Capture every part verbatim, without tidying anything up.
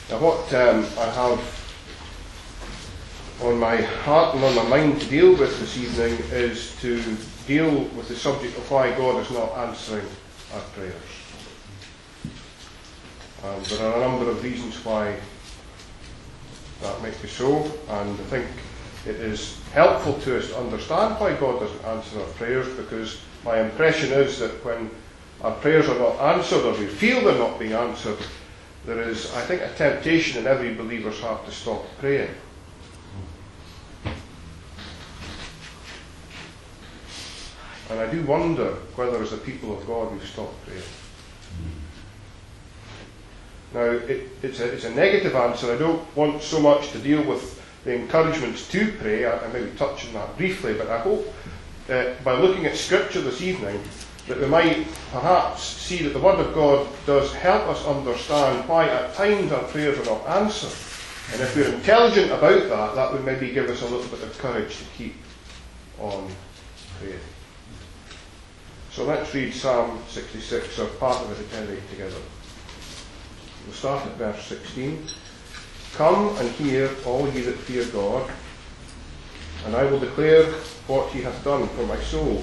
Now what um, I have on my heart and on my mind to deal with this evening is to deal with the subject of why God is not answering our prayers. And there are a number of reasons why that might be so, and I think it is helpful to us to understand why God doesn't answer our prayers, because my impression is that when our prayers are not answered, or we feel they're not being answered, there is, I think, a temptation in every believer's heart to stop praying. And I do wonder whether as a people of God we've stopped praying. Now, it, it's, a, it's a negative answer. I don't want so much to deal with the encouragements to pray. I, I maybe touch on that briefly, but I hope uh, by looking at Scripture this evening that we might perhaps see that the Word of God does help us understand why at times our prayers are not answered. And if we're intelligent about that, that would maybe give us a little bit of courage to keep on praying. So let's read Psalm sixty-six, or part of it, at any rate, together. We'll start at verse sixteen. Come and hear, all ye that fear God, and I will declare what he hath done for my soul.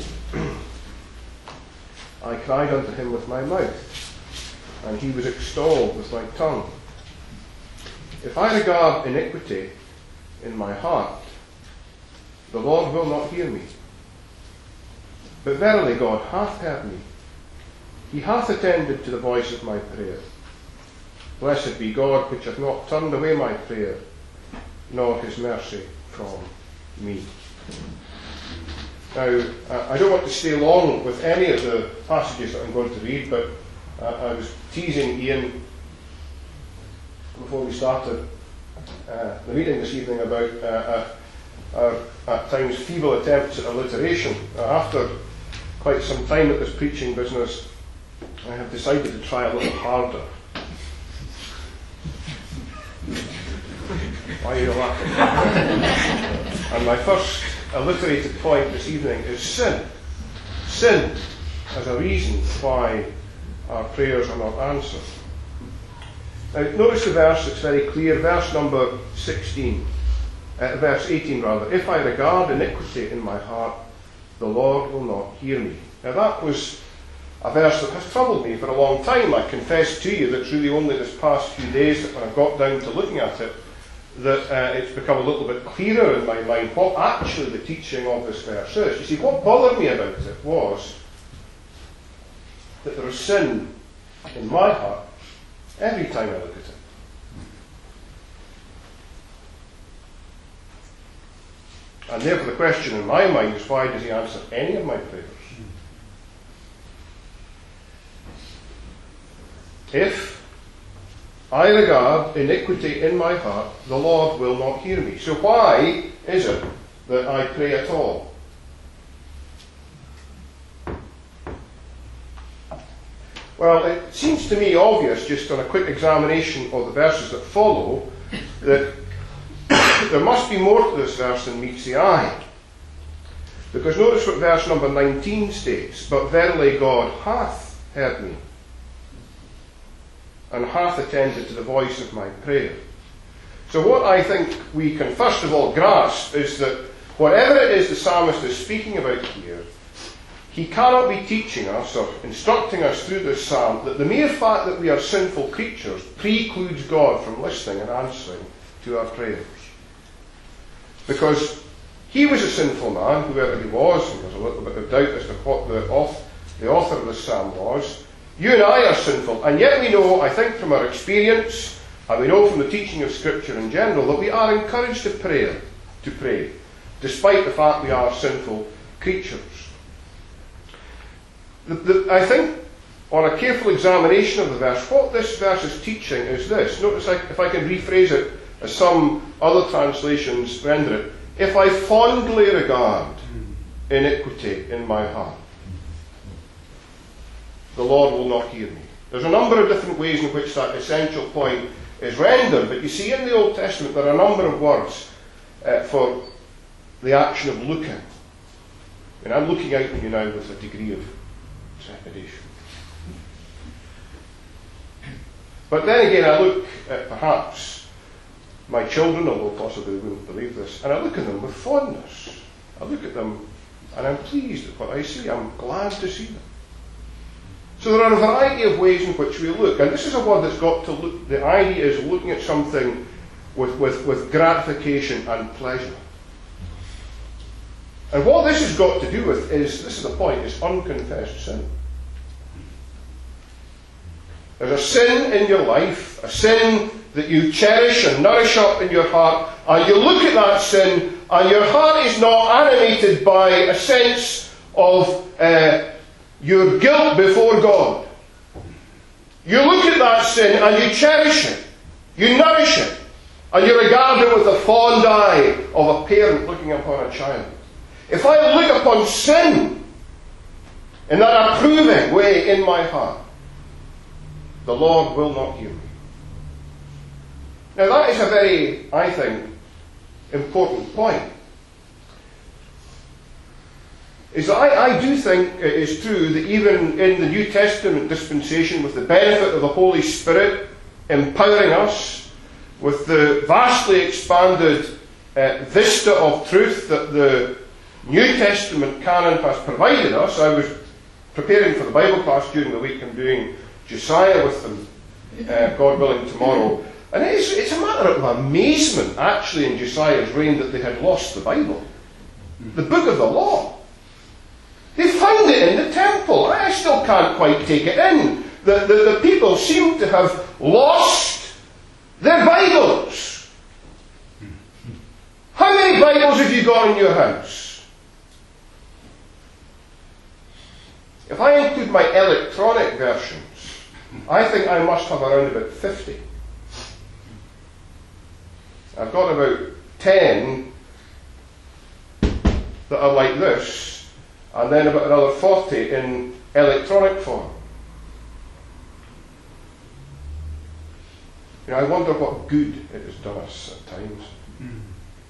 I cried unto him with my mouth, and he was extolled with my tongue. If I regard iniquity in my heart, the Lord will not hear me. But verily God hath heard me. He hath attended to the voice of my prayer. Blessed be God, which hath not turned away my prayer, nor his mercy from me. Now, I don't want to stay long with any of the passages that I'm going to read, but uh, I was teasing Ian before we started uh, the meeting this evening about uh, our, our at times feeble attempts at alliteration. Uh, after quite some time at this preaching business, I have decided to try a little harder. Why are you laughing? And my first alliterated point this evening is sin. Sin as a reason why our prayers are not answered. Now, notice the verse, it's very clear, verse number sixteen, uh, verse eighteen rather. If I regard iniquity in my heart, the Lord will not hear me. Now that was a verse that has troubled me for a long time. I confess to you that it's really only this past few days that when I've got down to looking at it, that uh, it's become a little bit clearer in my mind what actually the teaching of this verse is. You see, what bothered me about it was that there is sin in my heart every time I look at it. And therefore the question in my mind is, why does he answer any of my prayers? If I regard iniquity in my heart, the Lord will not hear me. So why is it that I pray at all? Well, it seems to me obvious, just on a quick examination of the verses that follow, that there must be more to this verse than meets the eye. Because notice what verse number nineteen states, but verily God hath heard me, and hath attended to the voice of my prayer. So what I think we can first of all grasp is that whatever it is the psalmist is speaking about here, he cannot be teaching us or instructing us through this psalm that the mere fact that we are sinful creatures precludes God from listening and answering to our prayers. Because he was a sinful man, whoever he was, and there's a little bit of doubt as to what the author, the author of this psalm was. You and I are sinful, and yet we know, I think from our experience, and we know from the teaching of Scripture in general, that we are encouraged to pray, to pray, despite the fact we are sinful creatures. The, the, I think, on a careful examination of the verse, what this verse is teaching is this. Notice I, if I can rephrase it as some other translations render it. If I fondly regard iniquity in my heart, the Lord will not hear me. There's a number of different ways in which that essential point is rendered, but you see in the Old Testament there are a number of words uh, for the action of looking. And I'm looking out at you now with a degree of trepidation. But then again, I look at perhaps my children, although possibly they wouldn't believe this, and I look at them with fondness. I look at them and I'm pleased at what I see. I'm glad to see them. So there are a variety of ways in which we look, and this is a word that's got to look, the idea is looking at something with, with, with gratification and pleasure. And what this has got to do with is, this is the point, is unconfessed sin. There's a sin in your life, a sin that you cherish and nourish up in your heart, and you look at that sin, and your heart is not animated by a sense of uh, your guilt before God. You look at that sin and you cherish it, you nourish it, and you regard it with the fond eye of a parent looking upon a child. If I look upon sin in that approving way in my heart, the Lord will not hear me. Now that is a very, I think, important point. Is that I, I do think it is true that even in the New Testament dispensation, with the benefit of the Holy Spirit empowering us, with the vastly expanded uh, vista of truth that the New Testament canon has provided us. I was preparing for the Bible class during the week. I'm doing Josiah with them, uh, God willing, tomorrow. And it is, it's a matter of amazement, actually, in Josiah's reign that they had lost the Bible. The book of the law. They found it in the temple. I still can't quite take it in. The, the, the people seem to have lost their Bibles. How many Bibles have you got in your house? If I include my electronic versions, I think I must have around about fifty. I've got about ten that are like this, and then about another forty in electronic form. You know, I wonder what good it has done us at times. Mm.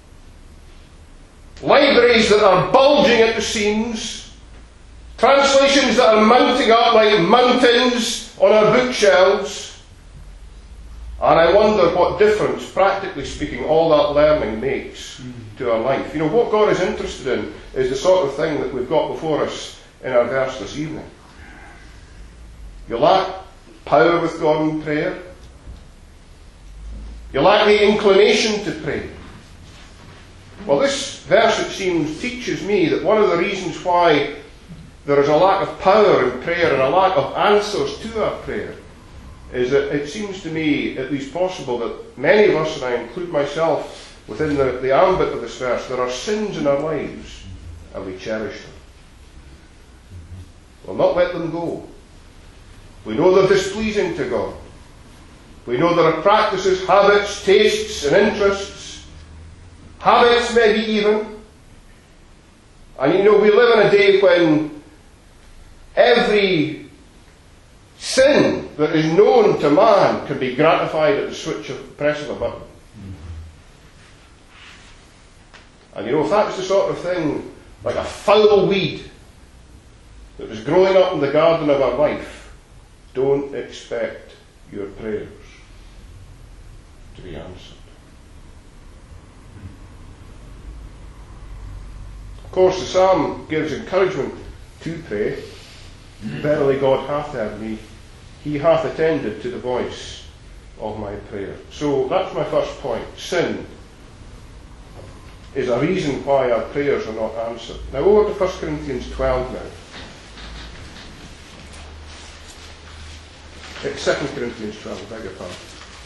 Libraries that are bulging at the seams, translations that are mounting up like mountains on our bookshelves. And I wonder what difference, practically speaking, all that learning makes mm. to our life. You know, what God is interested in is the sort of thing that we've got before us in our verse this evening. You lack power with God in prayer. You lack the inclination to pray. Well, this verse, it seems, teaches me that one of the reasons why there is a lack of power in prayer and a lack of answers to our prayer is that it seems to me at least possible that many of us, and I include myself within the, the ambit of this verse, there are sins in our lives and we cherish them. We'll not let them go. We know they're displeasing to God. We know there are practices, habits, tastes and interests, habits maybe even. And you know, we live in a day when every sin that is known to man can be gratified at the switch of press of a button. And you know, if that's the sort of thing, like a foul weed that is growing up in the garden of our life, don't expect your prayers to be answered. Of course, the psalm gives encouragement to pray. Verily God hath heard me, he hath attended to the voice of my prayer. So that's my first point. Sin is a reason why our prayers are not answered. Now over to First Corinthians twelve now. It's Second Corinthians twelve, beg your pardon.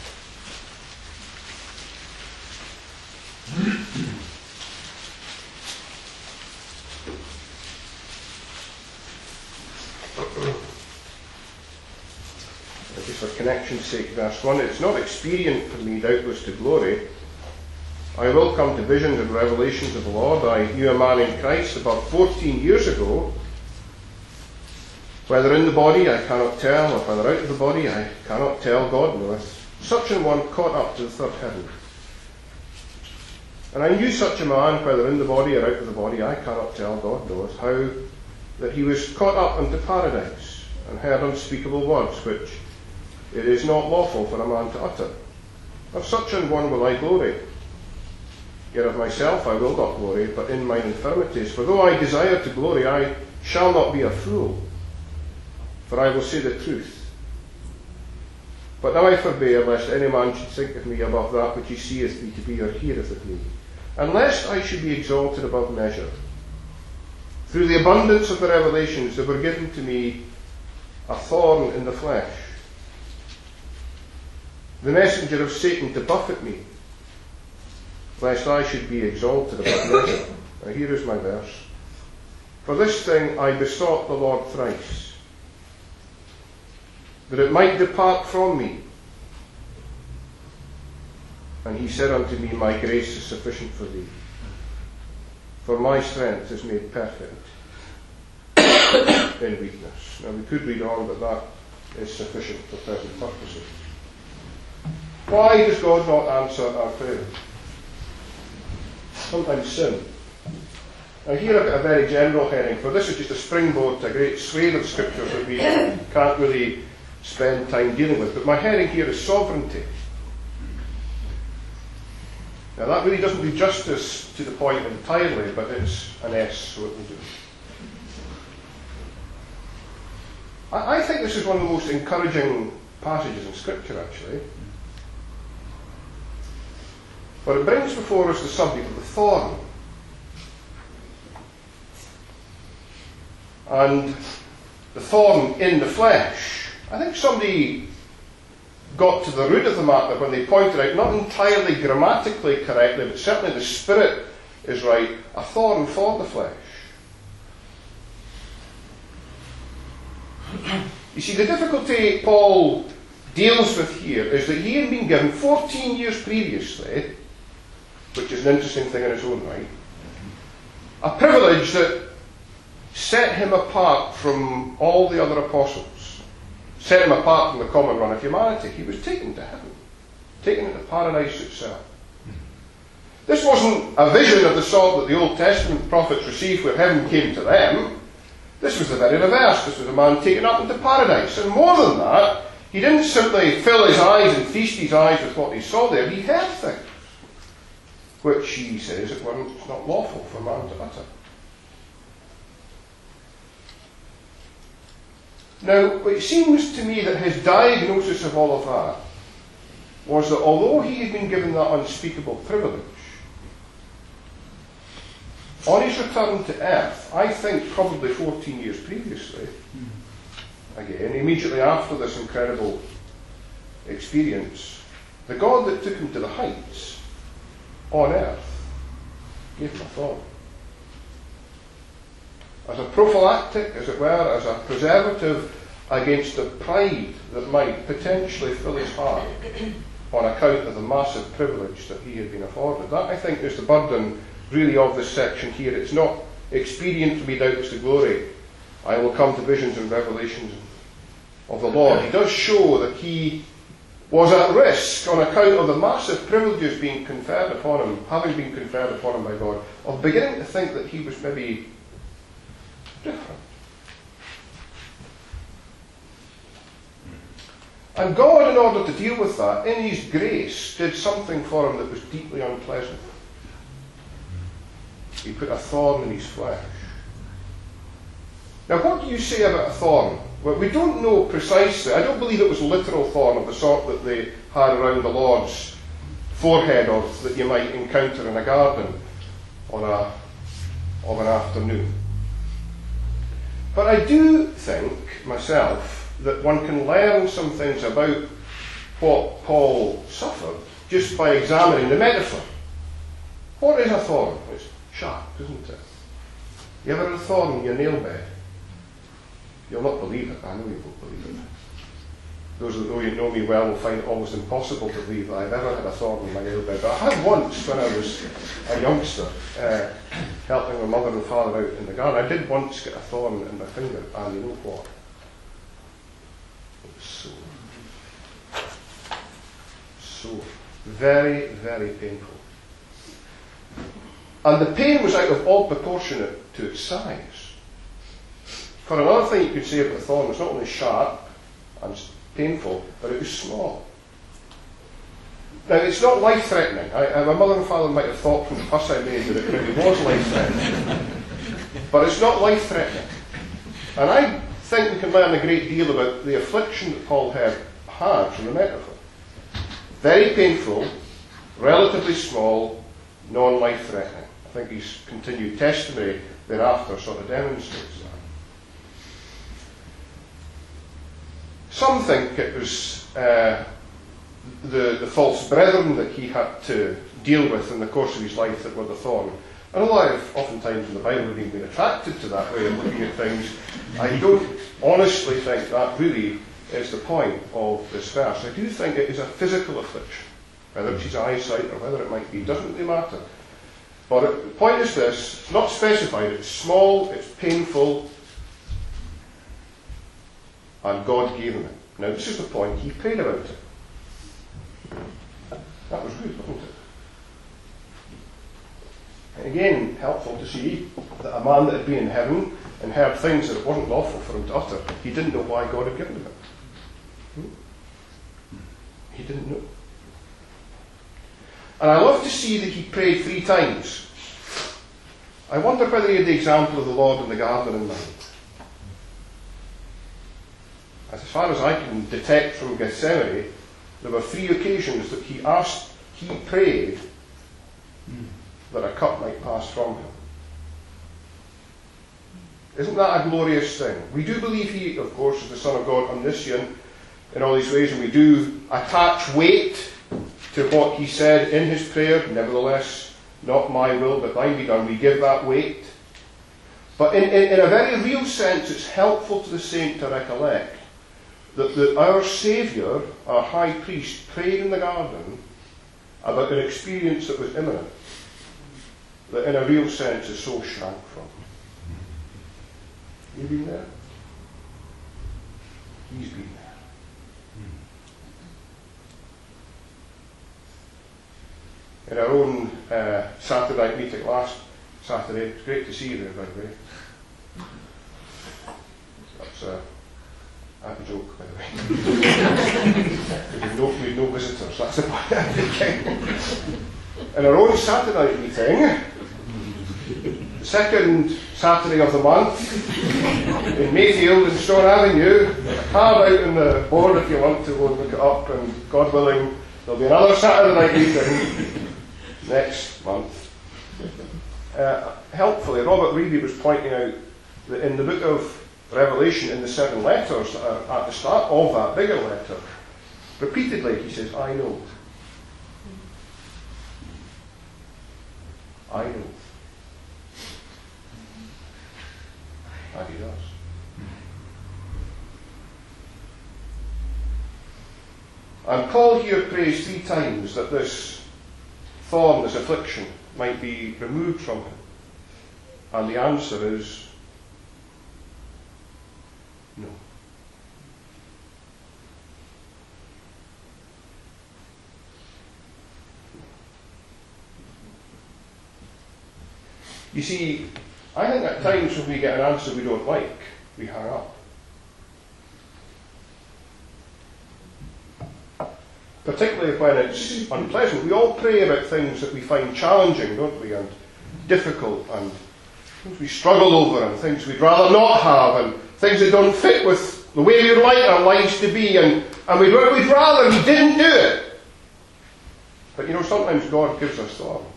Just for connection's sake, verse one, it's not expedient for me doubtless to glory. I will come to visions and revelations of the Lord. I knew a man in Christ about fourteen years ago. Whether in the body I cannot tell, or whether out of the body I cannot tell, God knoweth. Such an one caught up to the third heaven. And I knew such a man, whether in the body or out of the body, I cannot tell, God knoweth, how that he was caught up into paradise, and heard unspeakable words, which it is not lawful for a man to utter. Of such an one will I glory. Yet of myself I will not glory, but in mine infirmities. For though I desire to glory, I shall not be a fool, for I will say the truth. But now I forbear, lest any man should think of me above that which he seeth me to be or heareth of me, and lest I should be exalted above measure. Through the abundance of the revelations, there were given to me a thorn in the flesh, the messenger of Satan to buffet me, lest I should be exalted above measure. Now here is my verse. For this thing I besought the Lord thrice, that it might depart from me. And he said unto me, my grace is sufficient for thee, for my strength is made perfect in weakness. Now we could read on, but that is sufficient for present purposes. Why does God not answer our prayer? Sometimes sin. Now here I've got a very general heading, for this is just a springboard to a great swathe of scriptures that we can't really spend time dealing with. But my heading here is sovereignty. Now that really doesn't do justice to the point entirely, but it's an S, so it will do. I, I think this is one of the most encouraging passages in Scripture, actually. But it brings before us the subject of the thorn. And the thorn in the flesh. I think somebody got to the root of the matter when they pointed out, not entirely grammatically correctly, but certainly the spirit is right, a thorn for the flesh. You see, the difficulty Paul deals with here is that he had been given fourteen years previously, which is an interesting thing in its own right, a privilege that set him apart from all the other apostles, set him apart from the common run of humanity. He was taken to heaven, taken into paradise itself. This wasn't a vision of the sort that the Old Testament prophets received where heaven came to them. This was the very reverse. This was a man taken up into paradise. And more than that, he didn't simply fill his eyes and feast his eyes with what he saw there. He heard things which he says it was not lawful for man to utter. Now, it seems to me that his diagnosis of all of that was that although he had been given that unspeakable privilege, on his return to earth, I think probably fourteen years previously, again, immediately after this incredible experience, the God that took him to the heights on earth gave him a thorn. As a prophylactic, as it were, as a preservative against the pride that might potentially fill his heart on account of the massive privilege that he had been afforded. That, I think, is the burden really of this section here. It's not expedient for me doubtless to glory. I will come to visions and revelations of the Lord. He does show that he was at risk on account of the massive privileges being conferred upon him, having been conferred upon him by God, of beginning to think that he was maybe different. And God, in order to deal with that, in his grace, did something for him that was deeply unpleasant. He put a thorn in his flesh. Now, what do you say about a thorn? Well, we don't know precisely. I don't believe it was a literal thorn of the sort that they had around the Lord's forehead, or that you might encounter in a garden on a, of an afternoon. But I do think, myself, that one can learn some things about what Paul suffered just by examining the metaphor. What is a thorn? It's sharp, isn't it? You ever had a thorn in your nail bed? You'll not believe it. I know you won't believe it. Those that know you know me well will find it almost impossible to believe that I've ever had a thorn in my nail bed. But I had once when I was a youngster, uh, helping my mother and father out in the garden. I did once get a thorn in my finger, and you know what? It was sore. Sore. Very, very painful. And the pain was out of all proportionate to its size. For another thing you could say about the thorn, it's not only sharp and painful, but it was small. Now, it's not life-threatening. I, my mother and father might have thought from the fuss I made that it really was life-threatening. But it's not life-threatening. And I think we can learn a great deal about the affliction that Paul had, had from the metaphor. Very painful, relatively small, non-life-threatening. I think his continued testimony thereafter sort of demonstrates that. Some think it was uh, the, the false brethren that he had to deal with in the course of his life that were the thorn. And although I've oftentimes in the Bible even been attracted to that way of looking at things, I don't honestly think that really is the point of this verse. I do think it is a physical affliction. Whether it's his eyesight or whether it might be, doesn't really matter. But it, the point is this, it's not specified, it's small, it's painful, and God gave him it. Now this is the point, he prayed about it. That was good, wasn't it? And again, helpful to see that a man that had been in heaven and heard things that it wasn't lawful for him to utter, he didn't know why God had given him it. Hmm? He didn't know. And I love to see that he prayed three times. I wonder whether he had the example of the Lord in the garden in mind. As far as I can detect from Gethsemane, there were three occasions that he asked, he prayed that a cup might pass from him. Isn't that a glorious thing? We do believe he, of course, is the Son of God, omniscient in all these ways, and we do attach weight to what he said in his prayer, nevertheless, not my will, but thine be done. We give that weight. But in, in, in a very real sense, it's helpful to the saint to recollect that, that our Saviour, our High Priest, prayed in the garden about an experience that was imminent, that in a real sense his soul shrank from. You been there? He's been there. In our own uh, Saturday night meeting last Saturday, it's great to see you there, by the way. That's a, a joke, by the way. We've no, we've no visitors, that's the point I'm thinking. In our own Saturday night meeting, the second Saturday of the month, in Mayfield and Stone Avenue, carve out in the board if you want to go and look it up, and God willing, there'll be another Saturday night meeting next month. Uh, helpfully, Robert Reedy was pointing out that in the book of Revelation, in the seven letters that are at the start of that bigger letter, repeatedly he says, I know. I know. And he does. And Paul here prays three times that this thorn, this affliction, might be removed from him. And the answer is no. You see, I think at times when we get an answer we don't like, we hang up. Particularly when it's unpleasant. We all pray about things that we find challenging, don't we, and difficult, and things we struggle over, and things we'd rather not have, and things that don't fit with the way we'd like our lives to be, and, and we'd, we'd rather we didn't do it. But you know, sometimes God gives us thorns.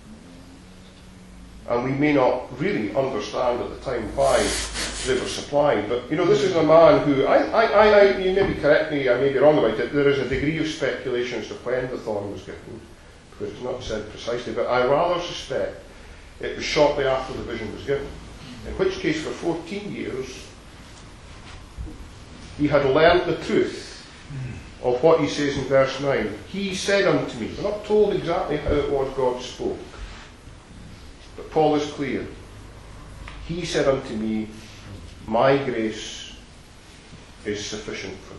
And we may not really understand at the time why they were supplied. But, you know, this is a man who, I, I, I, you may be correct me, I may be wrong about it, there is a degree of speculation as to when the thorn was given, because it's not said precisely, but I rather suspect it was shortly after the vision was given. In which case, for fourteen years, he had learnt the truth of what he says in verse nine. He said unto me, we're not told exactly how it was God spoke, but Paul is clear. He said unto me, my grace is sufficient for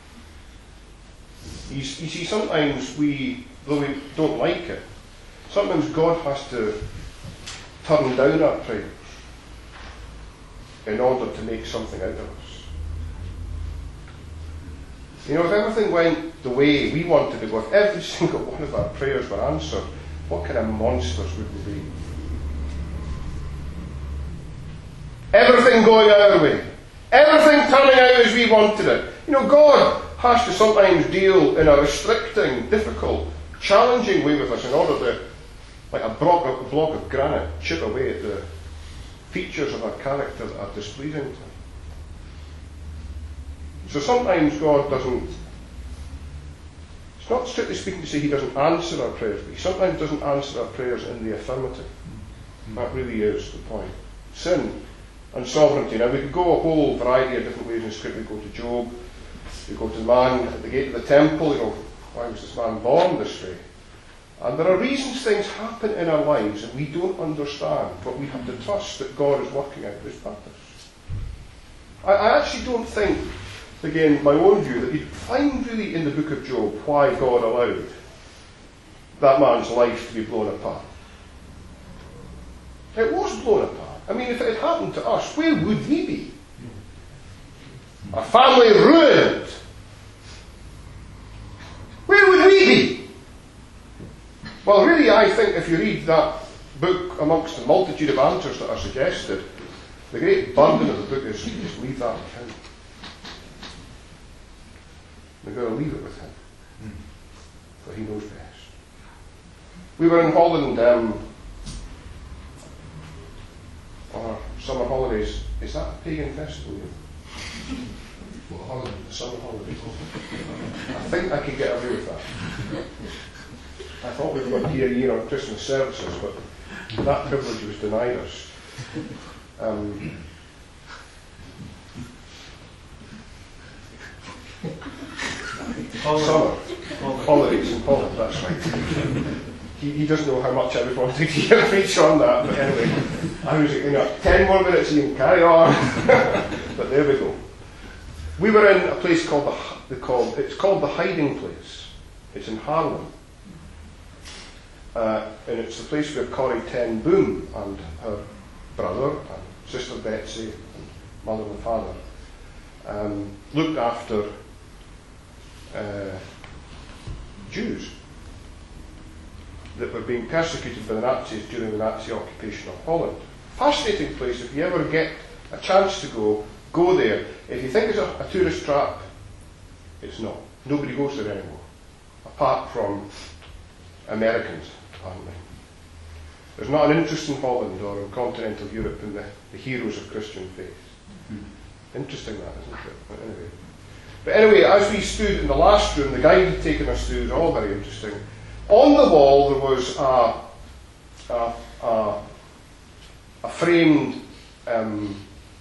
thee. You see, sometimes we, though we don't like it, sometimes God has to turn down our prayers in order to make something out of us. You know, if everything went the way we wanted to go, if every single one of our prayers were answered, what kind of monsters would we be? Everything going our way. Everything turning out as we wanted it. You know, God has to sometimes deal in a restricting, difficult, challenging way with us in order to, like a block, a block of granite, chip away at the features of our character that are displeasing to Him. So sometimes God doesn't, it's not strictly speaking to say He doesn't answer our prayers, but He sometimes doesn't answer our prayers in the affirmative. That really is the point. Sin and sovereignty. Now we could go a whole variety of different ways in Scripture. We go to Job, we go to the man at the gate of the temple, you know, why was this man born this way? And there are reasons things happen in our lives and we don't understand, but we have to trust that God is working out His purpose. I, I actually don't think, again, my own view, that you'd find really in the book of Job why God allowed that man's life to be blown apart. It was blown apart. I mean, if it had happened to us, where would we be? Our family ruined. Where would we be? Well, really, I think if you read that book amongst the multitude of answers that are suggested, the great burden of the book is just leave that with Him. We're going to leave it with Him. For He knows best. We were in Holland um, on our summer holidays. Is that a pagan festival? What holiday? The summer holidays. I think I could get away with that. I thought we were going to be a year on Christmas services, but that privilege was denied us. Um, summer holidays in Poland, that's right. He, he doesn't know how much I would want to preach on that, but anyway, I was, you know, ten more minutes, you can carry on. But there we go. We were in a place called the, the called, it's called the Hiding Place. It's in Haarlem. Uh, and it's the place where Corrie ten Boom and her brother and sister Betsy and mother and father um, looked after uh, Jews that were being persecuted by the Nazis during the Nazi occupation of Holland. Fascinating place. If you ever get a chance to go, go there. If you think it's a, a tourist trap, it's not. Nobody goes there anymore, apart from Americans, apparently. There's not an interest in Holland or in continental Europe in the, the heroes of Christian faith. Mm-hmm. Interesting that, isn't it? But anyway. But anyway, as we stood in the last room, the guide had taken us through, it was all very interesting. On the wall there was a, a, a, a framed um,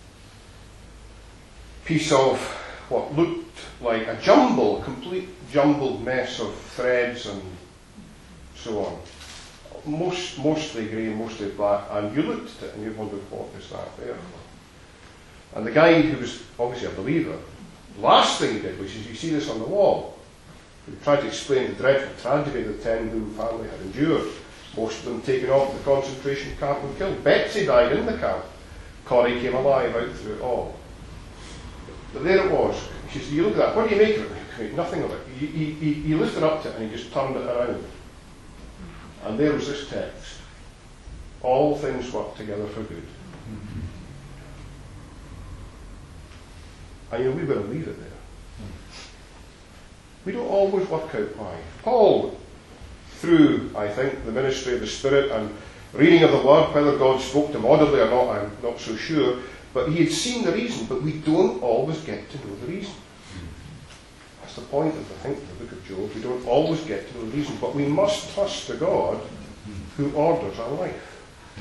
piece of what looked like a jumble, a complete jumbled mess of threads and so on. Most, mostly grey, mostly black, and you looked at it and you wondered, what is that there for? And the guide, who was obviously a believer, the last thing he did was, you see this on the wall. He tried to explain the dreadful tragedy the ten Boom family had endured. Most of them taken off to the concentration camp and killed. Betsy died in the camp. Corrie came alive out through it all. But there it was. He said, you look at that, what do you make of it? Nothing of it. He, he, he lifted up to it and he just turned it around. And there was this text. All things work together for good. And you know, we better leave it there. We don't always work out why. Paul, through, I think, the ministry of the Spirit and reading of the Word, whether God spoke to him audibly or not, I'm not so sure, but he had seen the reason, but we don't always get to know the reason. That's the point of, I think, the book of Job. We don't always get to know the reason, but we must trust the God who orders our life.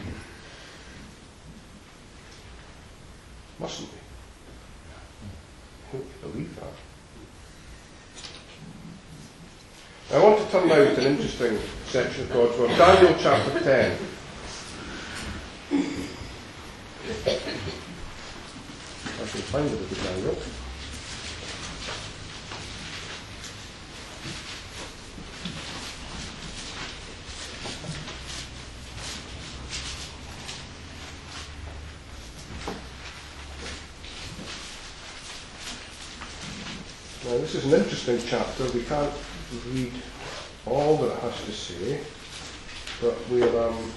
Mustn't we? I hope you believe that. I want to turn now to an interesting section of God's Word. Daniel chapter ten. I can find it at the Daniel. Now Now, this is an interesting chapter. We can't read all that it has to say, but we'll, um,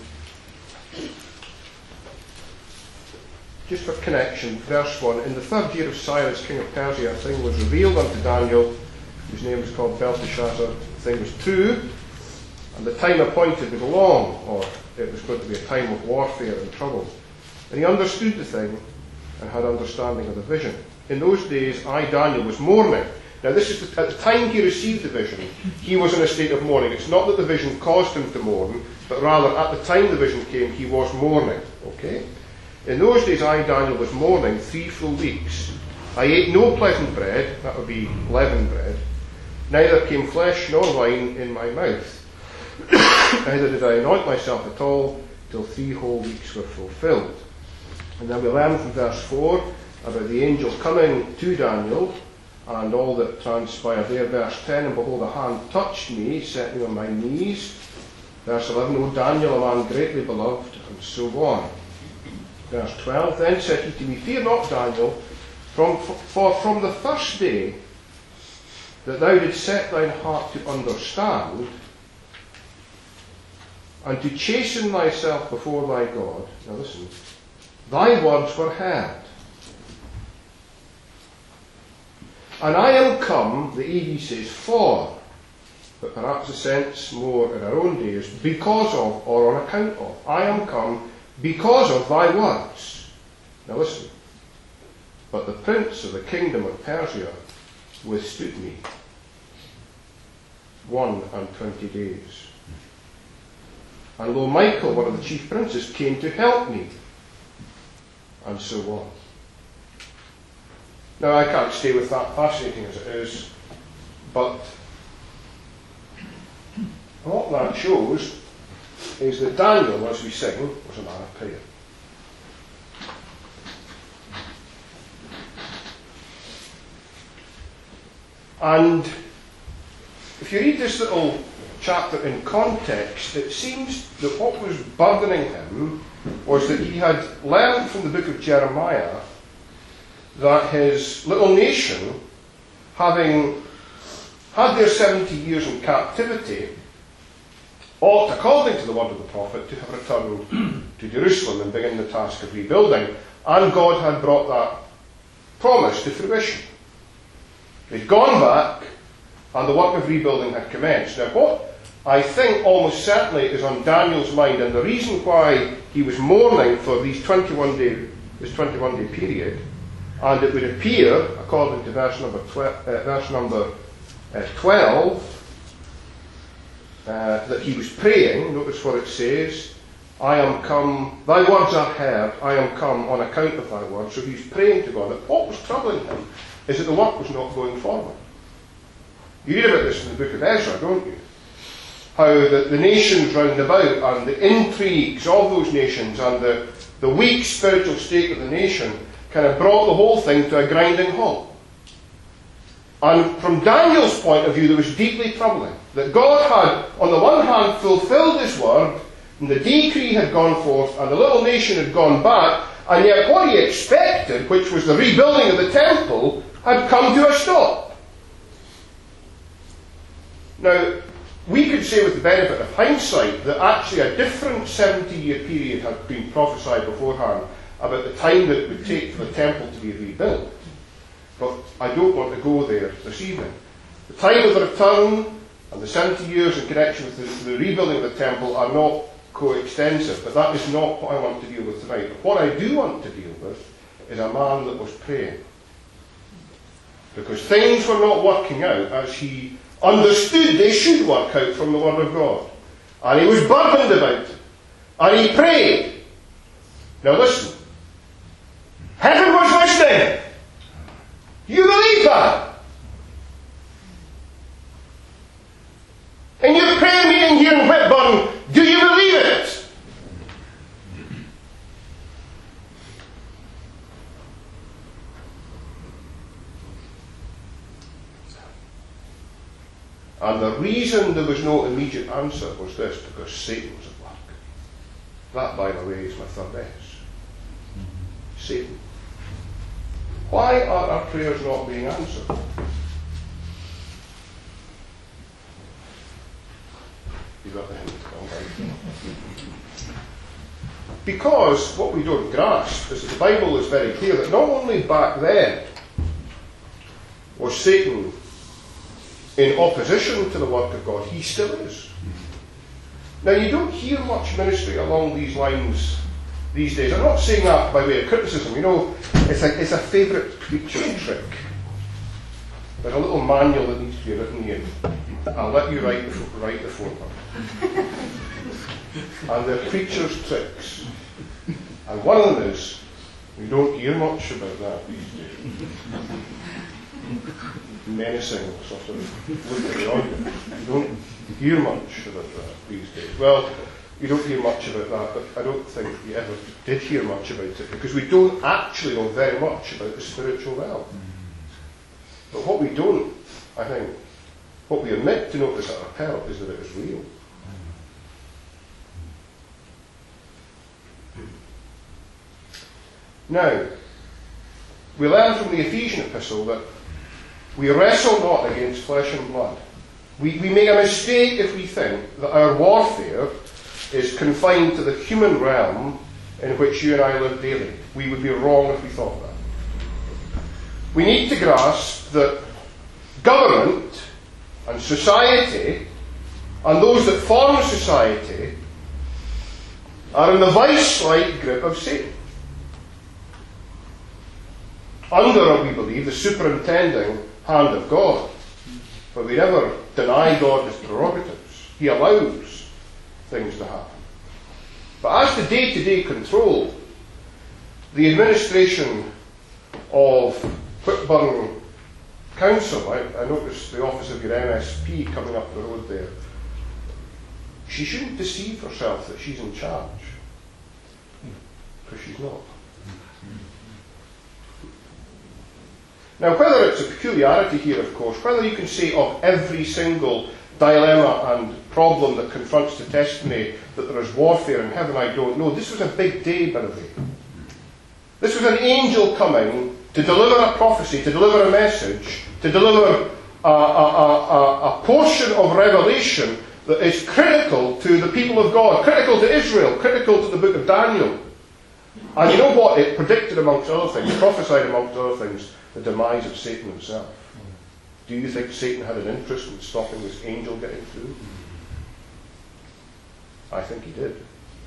just for connection, verse one. In the third year of Cyrus, king of Persia, a thing was revealed unto Daniel, whose name was called Belteshazzar. The thing was true, and the time appointed was long, or it was going to be a time of warfare and trouble. And he understood the thing, and had understanding of the vision. In those days, I, Daniel, was mourning. Now, this is the, at the time he received the vision, he was in a state of mourning. It's not that the vision caused him to mourn, but rather at the time the vision came, he was mourning. Okay? In those days, I, Daniel, was mourning three full weeks. I ate no pleasant bread, that would be leavened bread, neither came flesh nor wine in my mouth. Neither did I anoint myself at all, till three whole weeks were fulfilled. And then we learn from verse four about the angel coming to Daniel and all that transpired there. Verse ten, and behold, a hand touched me, set me on my knees. Verse eleven, O Daniel, a man greatly beloved, and so on. Verse twelve, then said he to me, fear not, Daniel, from, for from the first day that thou didst set thine heart to understand, and to chasten thyself before thy God, now listen, thy words were heard. And I am come, the E D says, for, but perhaps the sense more in our own days, because of, or on account of. I am come because of thy words. Now listen. But the prince of the kingdom of Persia withstood me one and twenty days. And lo, Michael, one of the chief princes, came to help me, and so on. Now, I can't stay with that, fascinating as it is, but what that shows is that Daniel, as we sing, was a man of prayer. And if you read this little chapter in context, it seems that what was burdening him was that he had learned from the book of Jeremiah that his little nation, having had their seventy years in captivity, ought, according to the word of the prophet, to have returned to Jerusalem and begin the task of rebuilding. And God had brought that promise to fruition. They'd gone back, and the work of rebuilding had commenced. Now, what I think almost certainly is on Daniel's mind, and the reason why he was mourning for these twenty-one day, this twenty-one day period, and it would appear, according to verse number, tw- uh, verse number uh, twelve, uh, that he was praying. Notice what it says, I am come, thy words are heard, I am come on account of thy words. So he was praying to God. But what was troubling him is that the work was not going forward. You read about this in the book of Ezra, don't you? How the, the nations round about, and the intrigues of those nations, and the, the weak spiritual state of the nation kind of brought the whole thing to a grinding halt. And from Daniel's point of view, there was deeply troubling that God had, on the one hand, fulfilled his word, and the decree had gone forth, and the little nation had gone back, and yet what he expected, which was the rebuilding of the temple, had come to a stop. Now, we could say with the benefit of hindsight that actually a different seventy year period had been prophesied beforehand about the time that it would take for the temple to be rebuilt. But I don't want to go there this evening. The time of the return and the seventy years in connection with the, the rebuilding of the temple are not coextensive, but that is not what I want to deal with tonight. But what I do want to deal with is a man that was praying. Because things were not working out as he understood they should work out from the Word of God. And he was burdened about it. And he prayed. Now listen. Heaven was listening. You believe that? In your prayer meeting here in Whitburn, do you believe it? And the reason there was no immediate answer was this, because Satan was at work. That, by the way, is my third S. Satan. Why are our prayers not being answered? You got the hint, all right. Because what we don't grasp is that the Bible is very clear that not only back then was Satan in opposition to the work of God, he still is. Now, you don't hear much ministry along these lines these days. I'm not saying that by way of criticism. You know, it's a, it's a favourite preacher trick. There's a little manual that needs to be written in. I'll let you write the, write the foreword. And they're preacher's tricks. And one of them is, we don't hear much about that these days. Menacing, sort of look around you. You don't hear much about that these days. Well, you don't hear much about that, but I don't think you ever did hear much about it, because we don't actually know very much about the spiritual realm. But what we don't, I think, what we admit to notice at our peril is that it is real. Now, we learn from the Ephesian epistle that we wrestle not against flesh and blood. We, we make a mistake if we think that our warfare is confined to the human realm in which you and I live daily. We would be wrong if we thought that. We need to grasp that government and society and those that form society are in the vice-like grip of Satan. Under, we believe, the superintending hand of God. But we never deny God his prerogatives. He allows things to happen. But as to day-to-day control, the administration of Whitburn Council, I, I noticed the office of your M S P coming up the road there. She shouldn't deceive herself that she's in charge, because she's not. Now, whether it's a peculiarity here, of course, whether you can say of every single dilemma and problem that confronts the testimony that there is warfare in heaven, I don't know. This was a big day, by the way. This was an angel coming to deliver a prophecy, to deliver a message, to deliver a, a, a, a portion of revelation that is critical to the people of God, critical to Israel, critical to the book of Daniel. And you know what? It predicted, amongst other things, prophesied, amongst other things, the demise of Satan himself. Do you think Satan had an interest in stopping this angel getting through? I think he did.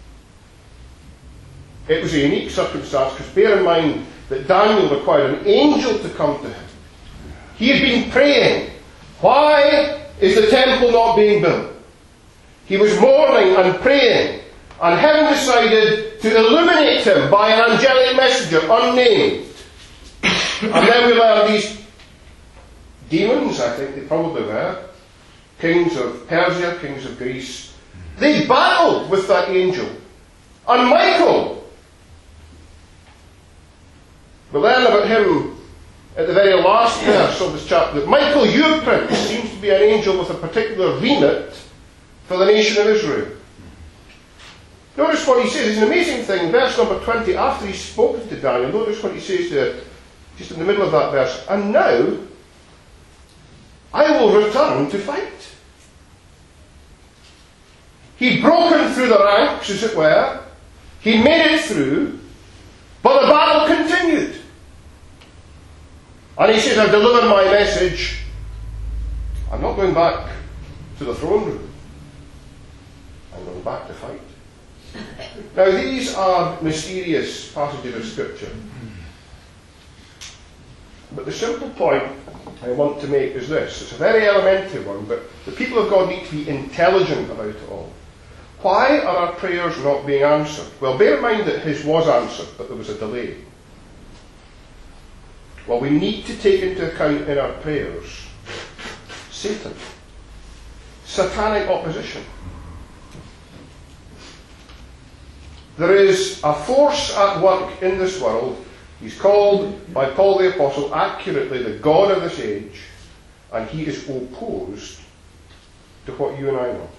It was a unique circumstance, because bear in mind that Daniel required an angel to come to him. He had been praying, why is the temple not being built? He was mourning and praying, and heaven decided to illuminate him by an angelic messenger, unnamed. And then we learn these demons, I think they probably were, kings of Persia, kings of Greece, they battled with that angel. And Michael, we learn about him at the very last verse of this chapter, that Michael, your prince, seems to be an angel with a particular remit for the nation of Israel. Notice what he says. It's an amazing thing. Verse number twenty, after he's spoken to Daniel, notice what he says there, just in the middle of that verse. And now, I will return to fight. He'd broken through the ranks, as it were. He made it through, but the battle continued. And he says, I've delivered my message. I'm not going back to the throne room. I'm going back to fight. Now, these are mysterious passages of Scripture. But the simple point I want to make is this. It's a very elementary one, but the people of God need to be intelligent about it all. Why are our prayers not being answered? Well, bear in mind that his was answered, but there was a delay. Well, we need to take into account in our prayers Satan, satanic opposition. There is a force at work in this world. He's called by Paul the Apostle accurately the God of this age, and he is opposed to what you and I know.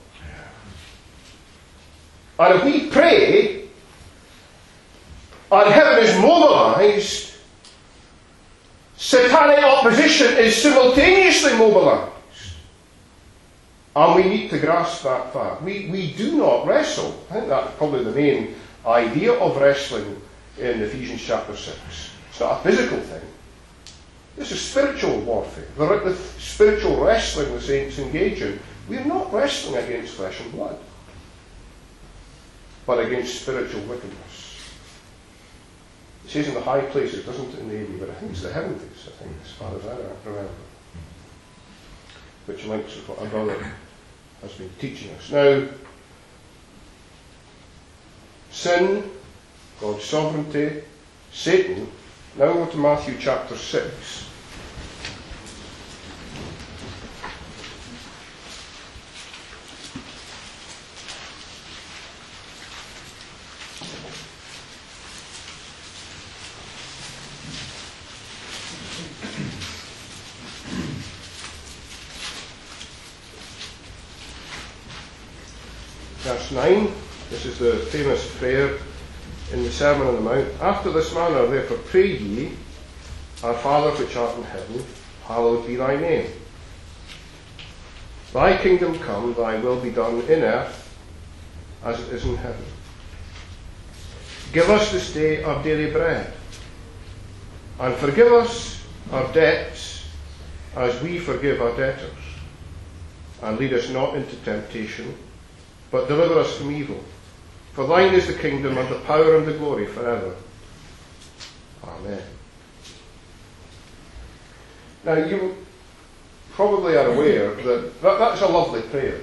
And if we pray and heaven is mobilized, satanic opposition is simultaneously mobilized. And we need to grasp that fact. We, we do not wrestle. I think that's probably the main idea of wrestling in Ephesians chapter six. It's not a physical thing. This is spiritual warfare. The, the spiritual wrestling the saints engage in. We are not wrestling against flesh and blood, but against spiritual wickedness. It says in the high places, doesn't it, in the A B, but I think it's the heavenlies, I think, as far as I remember. Which links with what our brother has been teaching us. Now, sin, God's sovereignty, Satan. Now go to Matthew chapter six. Verse nine, this is the famous prayer in the Sermon on the Mount. After this manner, therefore, pray ye, Our Father which art in heaven, hallowed be thy name. Thy kingdom come, thy will be done in earth as it is in heaven. Give us this day our daily bread, and forgive us our debts as we forgive our debtors. And lead us not into temptation, but deliver us from evil. For thine is the kingdom and the power and the glory forever. Amen. Now you probably are aware that, that that's a lovely prayer.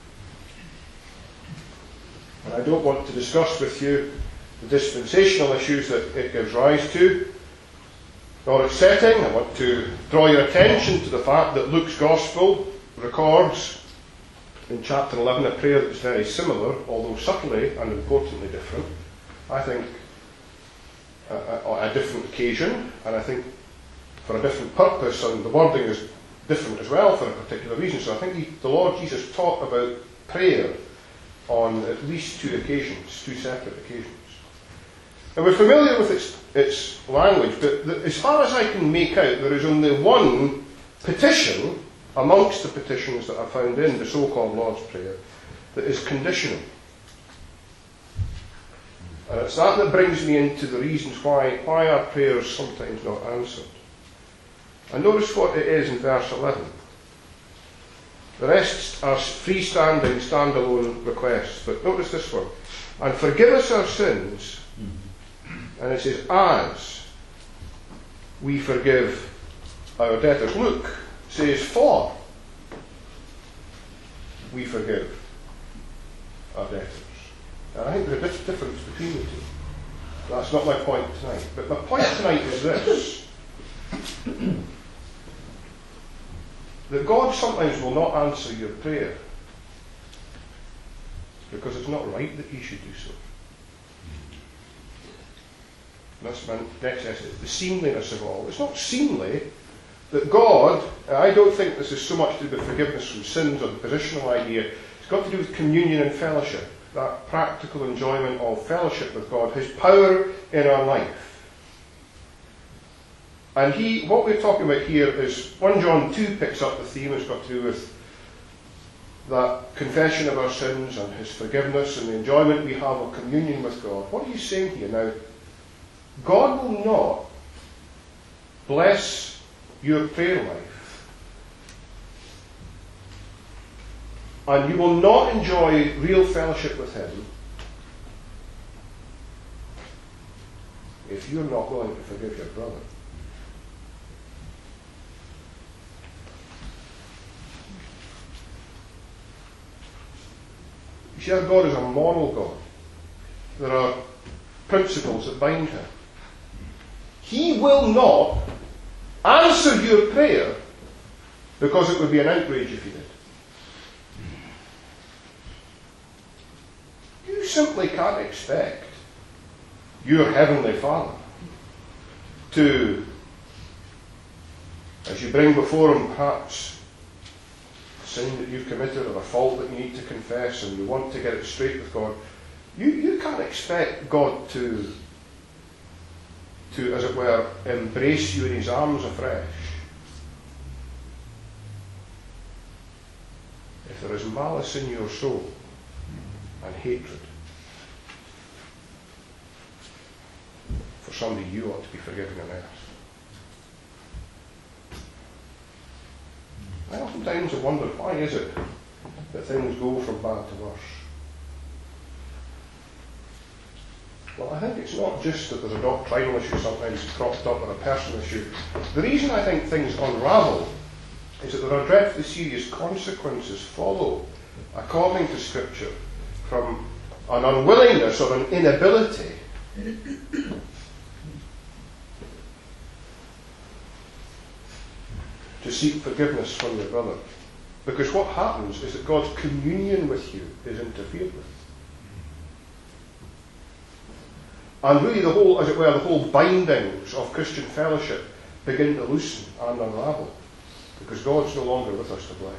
And I don't want to discuss with you the dispensational issues that it gives rise to, nor its setting. I want to draw your attention to the fact that Luke's Gospel records in chapter eleven a prayer that is very similar, although subtly and importantly different. I think a, a, a different occasion, and I think for a different purpose, and the wording is different as well for a particular reason. So I think he, the Lord Jesus taught about prayer on at least two occasions, two separate occasions. And we're familiar with its, its language, but the, as far as I can make out, there is only one petition amongst the petitions that are found in the so-called Lord's Prayer that is conditional. And it's that that brings me into the reasons why, why are prayers sometimes not answered. And notice what it is in verse eleven. The rest are freestanding, standalone requests. But notice this one. And forgive us our sins. And it says, as we forgive our debtors. Luke says, for we forgive our debtors. And I think there's a bit of difference between the two. That's not my point tonight. But my point tonight is this. That God sometimes will not answer your prayer because it's not right that He should do so. And that's my next essay, the seemliness of all. It's not seemly that God, and I don't think this is so much to do with forgiveness from sins or the positional idea, it's got to do with communion and fellowship, that practical enjoyment of fellowship with God, His power in our life. And he, what we're talking about here is, First John two picks up the theme. It's got to do with that confession of our sins and His forgiveness and the enjoyment we have of communion with God. What are you saying here? Now, God will not bless your prayer life, and you will not enjoy real fellowship with Him if you're not willing to forgive your brother. You see, our God is a moral God. There are principles that bind Him. He will not answer your prayer because it would be an outrage if He did. You simply can't expect your Heavenly Father to, as you bring before Him perhaps sin that you've committed or a fault that you need to confess and you want to get it straight with God, you, you can't expect God to, to, as it were, embrace you in His arms afresh if there there is malice in your soul and hatred for somebody you ought to be forgiving on earth. I oftentimes have wondered, why is it that things go from bad to worse? Well, I think it's not just that there's a doctrinal issue sometimes cropped up or a personal issue. The reason I think things unravel is that there are dreadfully serious consequences follow, according to Scripture, from an unwillingness or an inability to seek forgiveness from your brother. Because what happens is that God's communion with you is interfered with. And really the whole, as it were, the whole bindings of Christian fellowship begin to loosen and unravel. Because God's no longer with us to bless.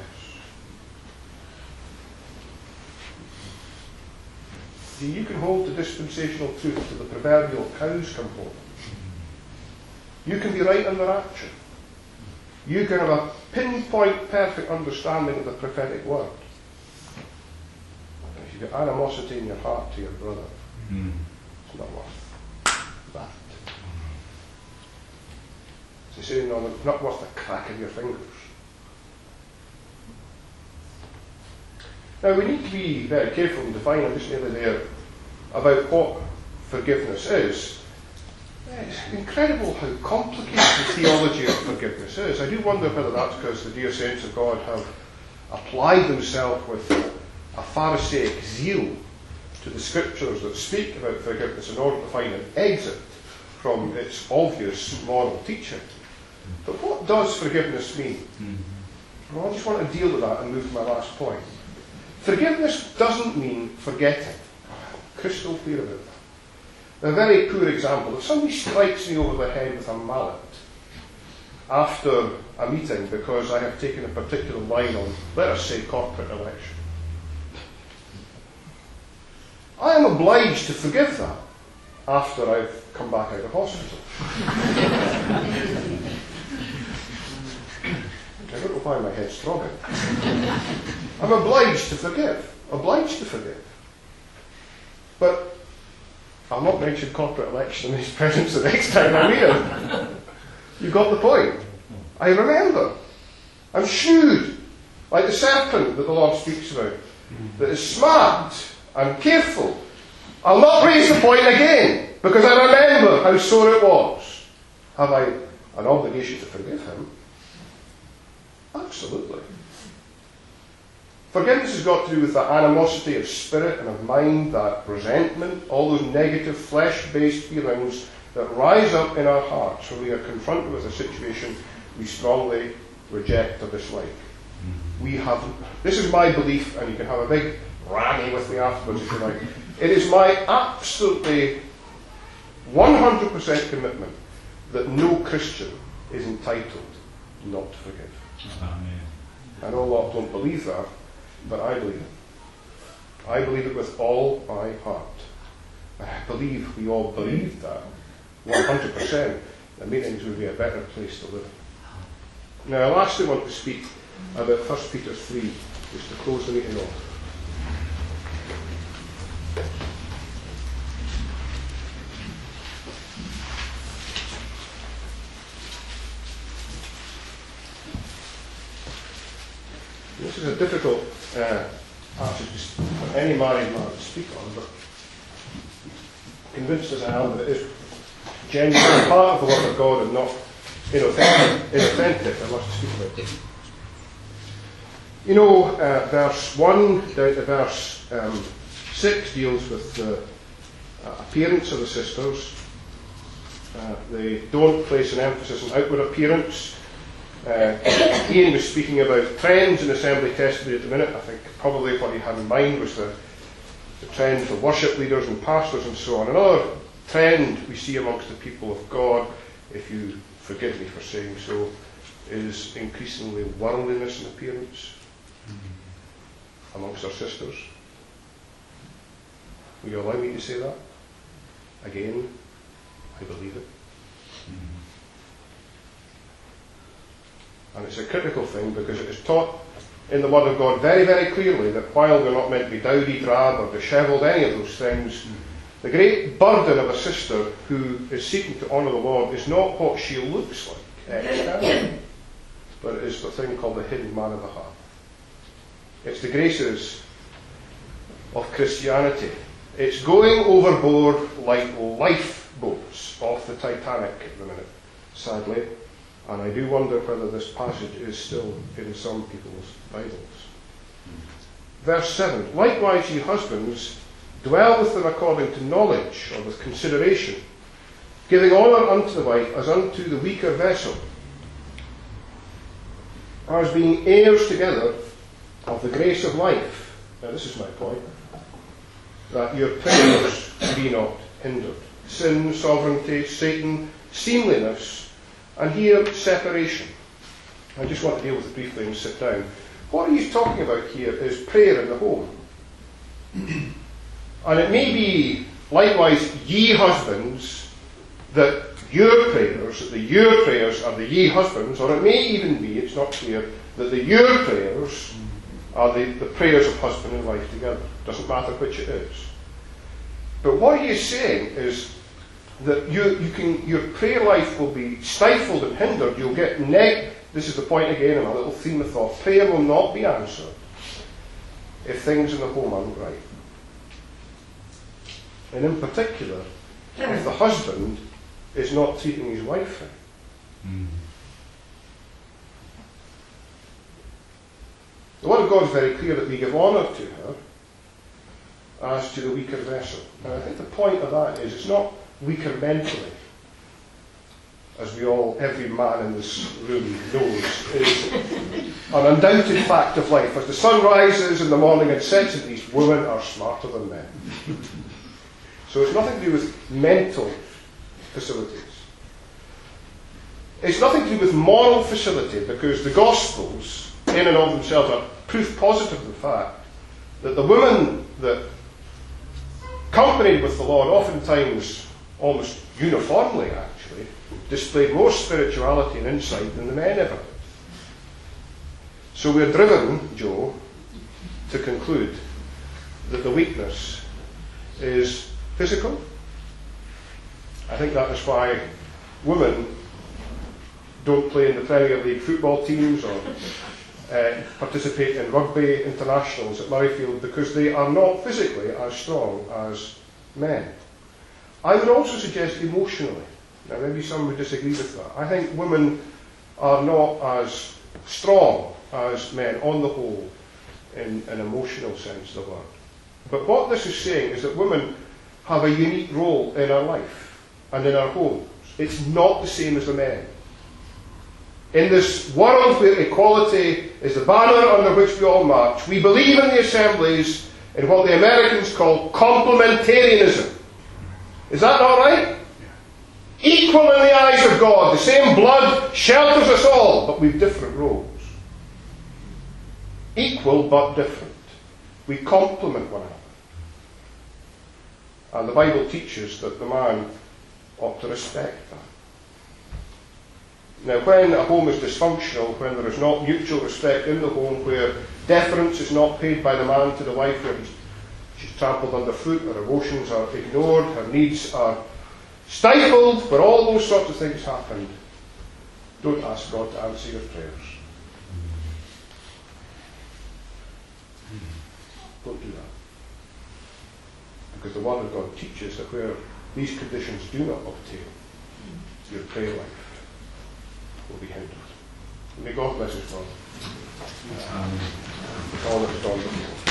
See, you can hold the dispensational truth till the proverbial cows come home. You can be right in the rapture. You can have a pinpoint perfect understanding of the prophetic word. And if you've got animosity in your heart to your brother, mm. it's not worth that. It's saying, no, it's not worth the crack of your fingers. Now, we need to be very careful in defining, I'm just nearly there, about what forgiveness is. It's incredible how complicated the theology of forgiveness is. I do wonder whether that's because the dear saints of God have applied themselves with a Pharisaic zeal to the Scriptures that speak about forgiveness in order to find an exit from its obvious moral teaching. But what does forgiveness mean? Mm-hmm. Well, I just want to deal with that and move to my last point. Forgiveness doesn't mean forgetting. Crystal clear about that. A very poor example. If somebody strikes me over the head with a mallet after a meeting because I have taken a particular line on, let us say, corporate election, I am obliged to forgive that after I've come back out of hospital. I don't know why my head's throbbing. I'm obliged to forgive. Obliged to forgive. But I'll not mention corporate election in his presence the next time I meet him. You got the point. I remember. I'm shrewd, like the serpent that the Lord speaks about, that is smart and careful. I'll not raise the point again, because I remember how sore it was. Have I an obligation to forgive him? Absolutely. Forgiveness has got to do with that animosity of spirit and of mind, that resentment, all those negative flesh-based feelings that rise up in our hearts when we are confronted with a situation we strongly reject or dislike. Mm-hmm. We have, this is my belief, and you can have a big rally with me afterwards if you like. It is my absolutely one hundred percent commitment that no Christian is entitled not to forgive. Amen. I know a lot don't believe that, but I believe it. I believe it with all my heart. And I believe we all believe that one hundred percent. The meetings would be a better place to live. Now, I lastly want to speak about First Peter three, just to close the meeting off. This is a difficult uh, passage for any married man to speak on, but convinced as I am that it is genuinely part of the Word of God and not inauthentic, inauthentic I must speak about it. You know, uh, verse one down to verse um, six deals with the uh, appearance of the sisters. Uh, they don't place an emphasis on outward appearance. Uh, Ian was speaking about trends in assembly testimony at the minute. I think probably what he had in mind was the, the trend for worship leaders and pastors and so on. Another trend we see amongst the people of God, if you forgive me for saying so, is increasingly worldliness in appearance mm-hmm. amongst our sisters. Will you allow me to say that? Again, I believe it. Mm-hmm. And it's a critical thing because it is taught in the Word of God very, very clearly that while we're not meant to be dowdy, drab, or dishevelled, any of those things, the great burden of a sister who is seeking to honour the Lord is not what she looks like externally, but it is the thing called the hidden man of the heart. It's the graces of Christianity. It's going overboard like lifeboats off the Titanic at the minute, sadly. And I do wonder whether this passage is still in some people's Bibles. Verse seven. Likewise, ye husbands, dwell with them according to knowledge, or with consideration, giving honour unto the wife as unto the weaker vessel, as being heirs together of the grace of life. Now this is my point. That your prayers be not hindered. Sin, sovereignty, Satan, seemliness, and here separation. I just want to deal with it briefly and sit down. What he's talking about here is prayer in the home. And it may be, likewise, ye husbands, that your prayers, that the your prayers are the ye husbands, or it may even be, it's not clear, that the your prayers are the, the prayers of husband and wife together. Doesn't matter which it is. But what he is saying is that you, you can, your prayer life will be stifled and hindered. You'll get neg. This is the point again, and a little theme of thought. Prayer will not be answered if things in the home aren't right. And in particular, if the husband is not treating his wife right. Mm. The Word of God is very clear that we give honour to her as to the weaker vessel. And I think the point of that is it's not weaker mentally, as we all, every man in this room knows, is an undoubted fact of life. As the sun rises in the morning and sets in the east, women are smarter than men. So it's nothing to do with mental facilities. It's nothing to do with moral facility, because the Gospels, in and of themselves, are proof positive of the fact that the women that accompanied with the Lord, oftentimes, almost uniformly actually, displayed more spirituality and insight than the men ever did. So we're driven, Joe, to conclude that the weakness is physical. I think that is why women don't play in the Premier League football teams or uh, participate in rugby internationals at Murrayfield, because they are not physically as strong as men. I would also suggest emotionally. Now maybe some would disagree with that. I think women are not as strong as men on the whole in an emotional sense of the word. But what this is saying is that women have a unique role in our life and in our homes. It's not the same as the men. In this world where equality is the banner under which we all march, we believe in the assemblies in what the Americans call complementarianism. Is that not right? Equal in the eyes of God. The same blood shelters us all, but we've different roles. Equal but different. We complement one another. And the Bible teaches that the man ought to respect that. Now, when a home is dysfunctional, when there is not mutual respect in the home, where deference is not paid by the man to the wife, where he's, she's trampled underfoot, her emotions are ignored, her needs are stifled, where all those sorts of things happen, don't ask God to answer your prayers. Don't do that. Because the Word of God teaches that where these conditions do not obtain, your prayer life will be hindered. May God bless us all. All that is done before.